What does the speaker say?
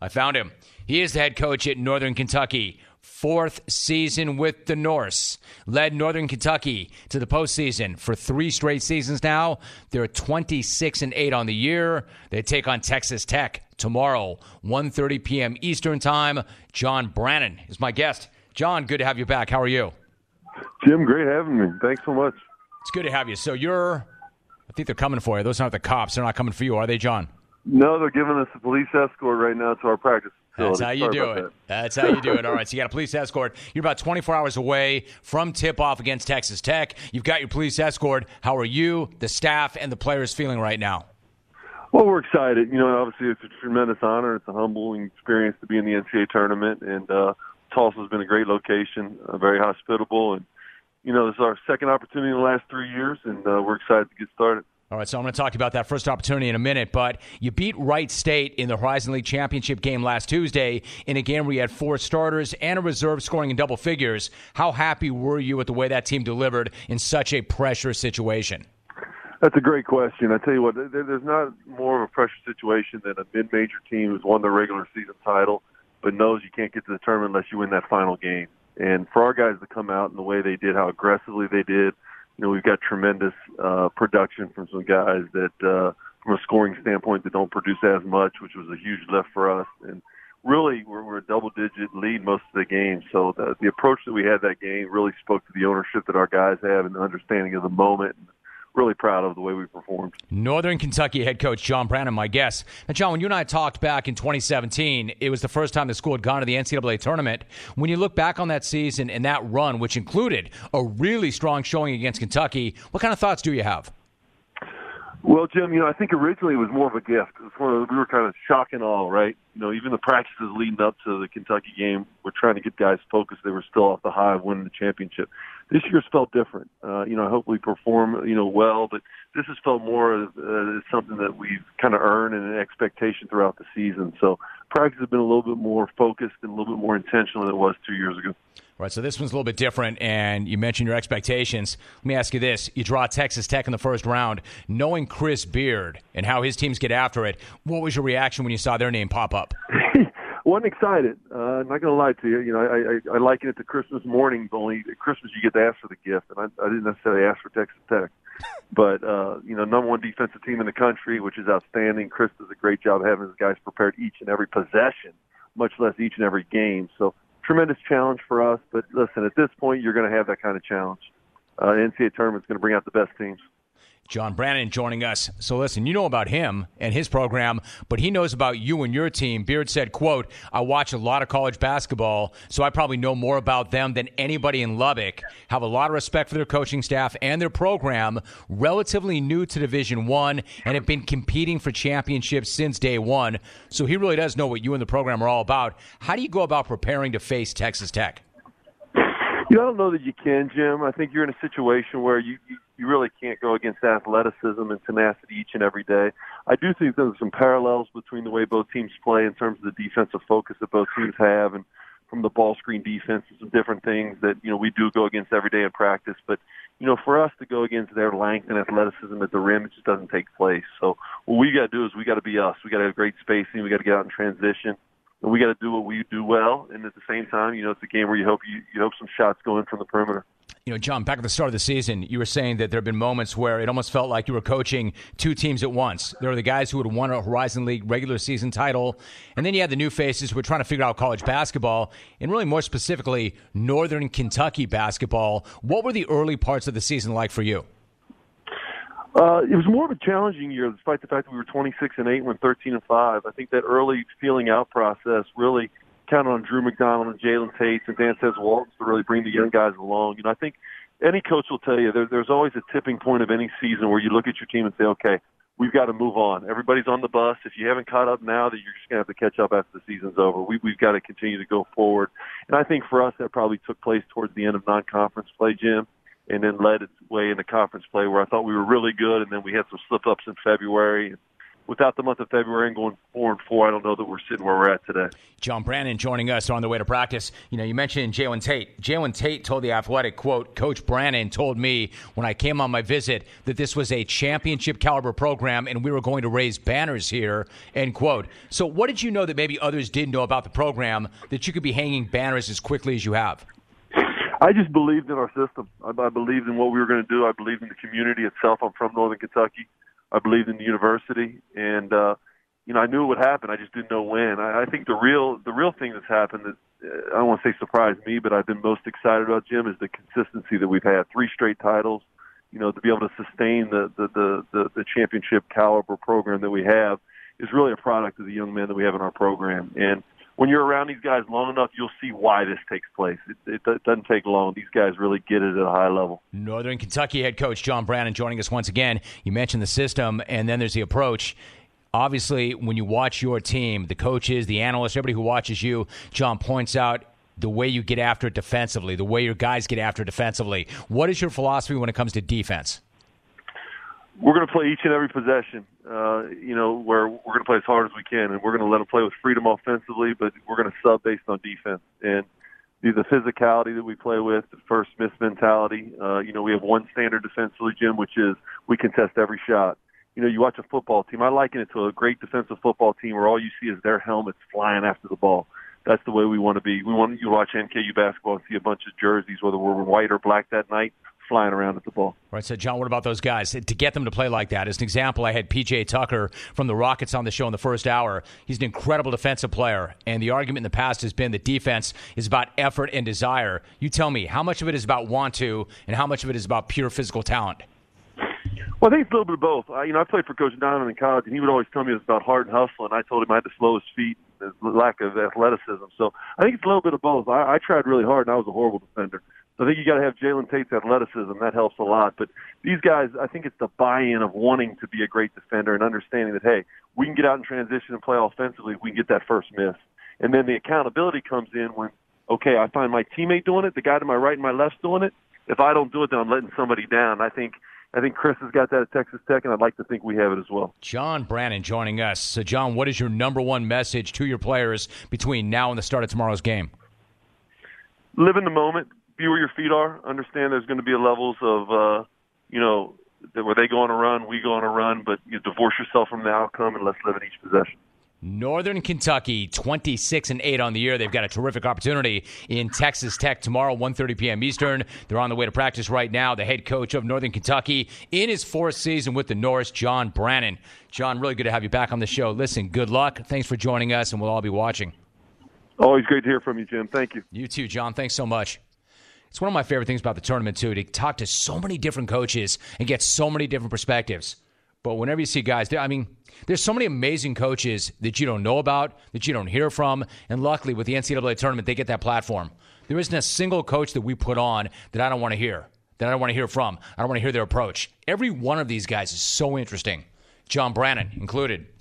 I found him. He is the head coach at Northern Kentucky. Fourth season with the Norse. Led Northern Kentucky to the postseason for 3 straight seasons now. They're 26-8 on the year. They take on Texas Tech tomorrow, 1:30 p.m. Eastern Time. John Brannon is my guest. John, good to have you back. How are you? Jim, great having me. Thanks so much. It's good to have you. So I think they're coming for you. Those aren't the cops. They're not coming for you, are they, John? No, they're giving us a police escort right now to our practice facility. That's how you do it. That's how you do it. All right, so you got a police escort. You're about 24 hours away from tip-off against Texas Tech. You've got your police escort. How are you, the staff, and the players feeling right now? Well, we're excited. Obviously it's a tremendous honor. It's a humbling experience to be in the NCAA tournament, and Tulsa's been a great location, very hospitable, and this is our second opportunity in the last 3 years, and we're excited to get started. All right, so I'm going to talk about that first opportunity in a minute, but you beat Wright State in the Horizon League Championship game last Tuesday in a game where you had 4 starters and a reserve scoring in double figures. How happy were you with the way that team delivered in such a pressure situation? That's a great question. I tell you what, there's not more of a pressure situation than a mid-major team who's won the regular season title but knows you can't get to the tournament unless you win that final game. And for our guys to come out in the way they did, how aggressively they did, we've got tremendous production from some guys that, from a scoring standpoint, that don't produce as much, which was a huge lift for us. And really, we're a double-digit lead most of the game. So the approach that we had that game really spoke to the ownership that our guys have and the understanding of the moment. Really proud of the way we performed. Northern Kentucky head coach John Brannon, my guest. Now, John, when you and I talked back in 2017, it was the first time the school had gone to the NCAA tournament. When you look back on that season and that run, which included a really strong showing against Kentucky, what kind of thoughts do you have? Well, Jim, I think originally it was more of a gift. It was we were kind of shock and awe, right? Even the practices leading up to the Kentucky game, we're trying to get guys focused. They were still off the high of winning the championship. This year's felt different. I hope we perform, well, but this has felt more as something that we've kind of earned and an expectation throughout the season. So practice has been a little bit more focused and a little bit more intentional than it was 2 years ago. Right, so this one's a little bit different, and you mentioned your expectations. Let me ask you this. You draw Texas Tech in the first round. Knowing Chris Beard and how his teams get after it, what was your reaction when you saw their name pop up? Wasn't excited. I'm not going to lie to you. I liken it to Christmas morning, but only at Christmas you get to ask for the gift, and I didn't necessarily ask for Texas Tech. But, number one defensive team in the country, which is outstanding. Chris does a great job of having his guys prepared each and every possession, much less each and every game. So tremendous challenge for us. But, listen, at this point, you're going to have that kind of challenge. NCAA tournament's going to bring out the best teams. John Brannon joining us. So listen, you know about him and his program, but he knows about you and your team. Beard said, quote, I watch a lot of college basketball, so I probably know more about them than anybody in Lubbock. Have a lot of respect for their coaching staff and their program. Relatively new to Division I and have been competing for championships since day one. So he really does know what you and the program are all about. How do you go about preparing to face Texas Tech? I don't know that you can, Jim. I think you're in a situation where you really can't go against athleticism and tenacity each and every day. I do think there's some parallels between the way both teams play in terms of the defensive focus that both teams have, and from the ball screen defense and some different things that, we do go against every day in practice. But, for us to go against their length and athleticism at the rim, it just doesn't take place. So what we got to do is we got to be us. We got to have great spacing. We got to get out in transition. And we got to do what we do well, and at the same time, it's a game where you hope some shots go in from the perimeter. John, back at the start of the season, you were saying that there have been moments where it almost felt like you were coaching 2 teams at once. There were the guys who had won a Horizon League regular season title, and then you had the new faces who were trying to figure out college basketball, and really more specifically, Northern Kentucky basketball. What were the early parts of the season like for you? It was more of a challenging year, despite the fact that we were 26-8 and went 13-5. I think that early feeling out process really counted on Drew McDonald and Jalen Tate and Dan Waltons to really bring the young guys along. I think any coach will tell you there's always a tipping point of any season where you look at your team and say, okay, we've got to move on. Everybody's on the bus. If you haven't caught up now, then you're just going to have to catch up after the season's over. We've got to continue to go forward. And I think for us that probably took place towards the end of non-conference play, Jim, and then led its way into conference play where I thought we were really good, and then we had some slip-ups in February. without the month of February and going 4-4, I don't know that we're sitting where we're at today. John Brannon joining us on the way to practice. You mentioned Jalen Tate. Jalen Tate told The Athletic, quote, Coach Brannon told me when I came on my visit that this was a championship caliber program and we were going to raise banners here, end quote. So what did you know that maybe others didn't know about the program that you could be hanging banners as quickly as you have? I just believed in our system. I believed in what we were going to do. I believed in the community itself. I'm from Northern Kentucky. I believed in the university, and I knew it would happen. I just didn't know when. I think the real thing that's happened that I don't want to say surprised me, but I've been most excited about, Jim, is the consistency that we've had. 3 straight titles. To be able to sustain the championship caliber program that we have is really a product of the young men that we have in our program. And when you're around these guys long enough, you'll see why this takes place. It doesn't take long. These guys really get it at a high level. Northern Kentucky head coach John Brannon joining us once again. You mentioned the system, and then there's the approach. Obviously, when you watch your team, the coaches, the analysts, everybody who watches you, John points out the way you get after it defensively, the way your guys get after it defensively. What is your philosophy when it comes to defense? We're going to play each and every possession, where we're going to play as hard as we can, and we're going to let them play with freedom offensively, but we're going to sub based on defense. And the physicality that we play with, the first miss mentality, we have one standard defensively, Jim, which is we contest every shot. You watch a football team. I liken it to a great defensive football team where all you see is their helmets flying after the ball. That's the way we want to be. We want you to watch NKU basketball and see a bunch of jerseys, whether we're white or black that night, flying around at the ball. Right, so John, what about those guys? To get them to play like that, as an example, I had P.J. Tucker from the Rockets on the show in the first hour. He's an incredible defensive player, and the argument in the past has been that defense is about effort and desire. You tell me, how much of it is about want to, and how much of it is about pure physical talent? Well, I think it's a little bit of both. I played for Coach Donovan in college, and he would always tell me it was about heart and hustle, and I told him I had the slowest feet, the lack of athleticism. So I think it's a little bit of both. I tried really hard, and I was a horrible defender. So I think you got to have Jalen Tate's athleticism. That helps a lot. But these guys, I think it's the buy-in of wanting to be a great defender and understanding that, hey, we can get out in transition and play offensively if we can get that first miss. And then the accountability comes in when, okay, I find my teammate doing it, the guy to my right and my left doing it. If I don't do it, then I'm letting somebody down. I think Chris has got that at Texas Tech, and I'd like to think we have it as well. John Brannon joining us. So, John, what is your number one message to your players between now and the start of tomorrow's game? Live in the moment. Be where your feet are. Understand there's going to be levels of, where they go on a run, we go on a run, but you divorce yourself from the outcome and let's live in each possession. Northern Kentucky, 26-8 on the year. They've got a terrific opportunity in Texas Tech tomorrow, 1:30 p.m. Eastern. They're on the way to practice right now. The head coach of Northern Kentucky in his 4th season with the Norse, John Brannon. John, really good to have you back on the show. Listen, good luck. Thanks for joining us, and we'll all be watching. Always great to hear from you, Jim. Thank you. You too, John. Thanks so much. It's one of my favorite things about the tournament, too, to talk to so many different coaches and get so many different perspectives. But whenever you see guys, there's so many amazing coaches that you don't know about, that you don't hear from, and luckily with the NCAA tournament, they get that platform. There isn't a single coach that we put on that I don't want to hear, that I don't want to hear from. I don't want to hear their approach. Every one of these guys is so interesting, John Brannon included.